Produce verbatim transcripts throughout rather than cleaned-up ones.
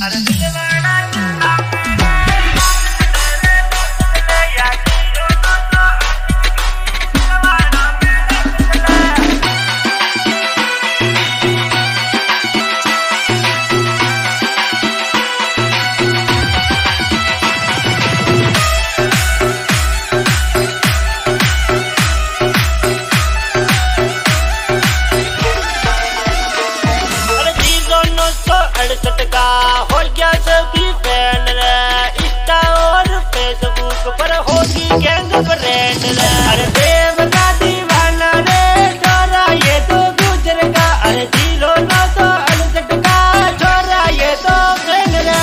अड़सठ का हो गया सभी फैन रे, इंस्टा और फेसबुक पर होगी गैंग फ्रेंड रे। अरे देव का दीवाना रे छोरा ये तो गुजर का, अरे जीरो नौ सौ अड़सठ का छोरा ये तो फैन रे।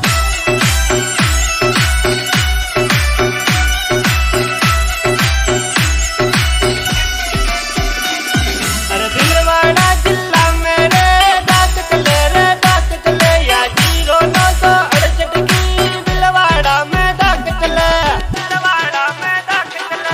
अरे भीलवाड़ा जिला में रे दांत कले रे दांत कले या जीरो नौ सौ अड़सठ की भीलवाड़ा में दांत कले, भीलवाड़ा में दांत कले।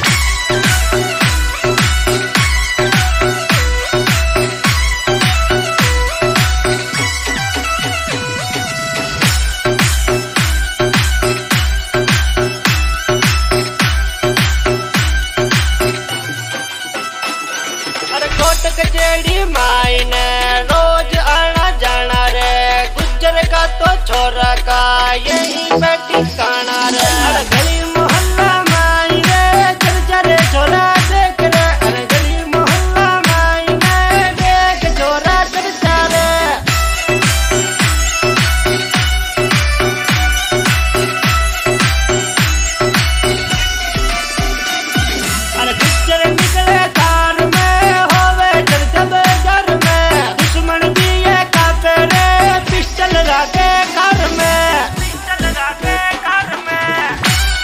अरे कोट कचेड़ी मायने रोज आना जाना रे, गुज्जर का तो छोरा का यही पे ठिकाना रे। अरे गली मोहल्ला मायने चर्चा रे छोरा देख रे, अरे गली मोहल्ला मायने देख छोरा चर्चा रे। अरे गुज्जर निकले थार में होवे चर्चा बाजार में, दुश्मन भी ये कापे रे पिस्टल लाके घर में, पिस्टल लाके घर में।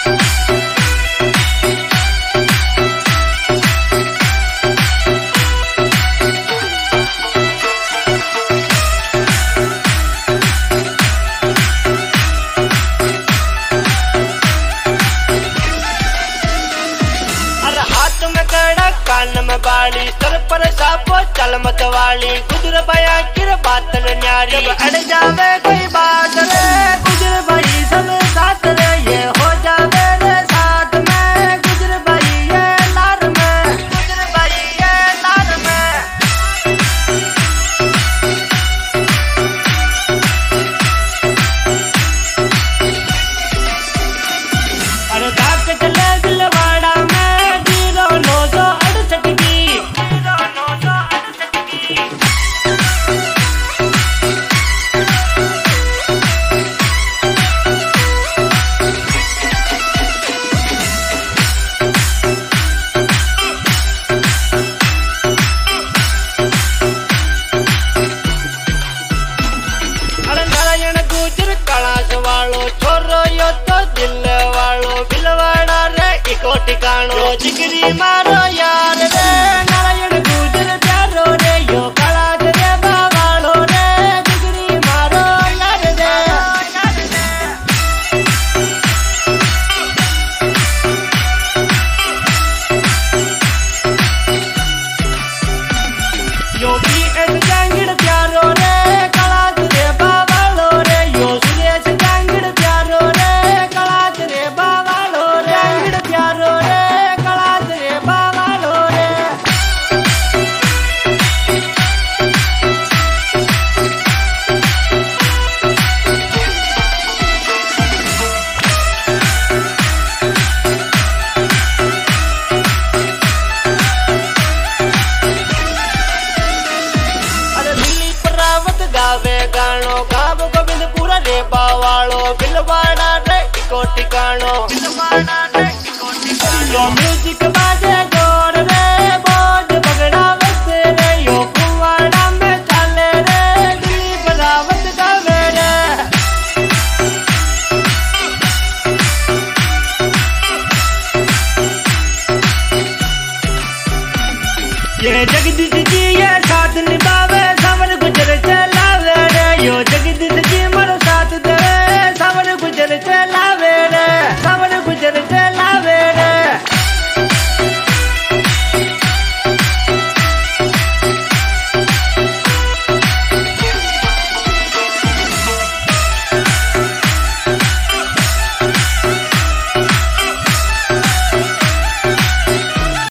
अरे हाथ में कड़ा कान में बाली, सर पर सापो चल मत वाली, गुजर बया किर बातल न्यारी। जब अड़ जावे कोई बात रे गुजर भाई सब साथ रे, ये हो जावे रे साथ में गुजर भाई ये लार में, गुजर भाई ये लार में। अरे दाग चले भीलवाड़ा में जीरो नौ सौ अड़सठ की, जीरो नौ सौ अड़सठ की। अरे नारायण गुजर कलास वालो छोरो यो तो दिल वालो, भीलवाड़ा रे इको ठिकानो जिगरी मारो यार रे।